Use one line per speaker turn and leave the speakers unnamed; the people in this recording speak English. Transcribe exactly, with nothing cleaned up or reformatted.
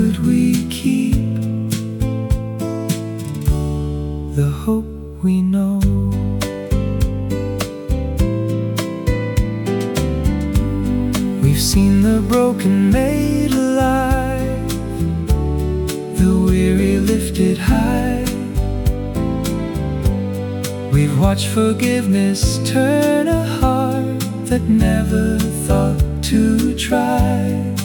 could we keep the hope we know? We've seen the broken made alive, the weary lifted high. We've watched forgiveness turn a heart that never thought to try.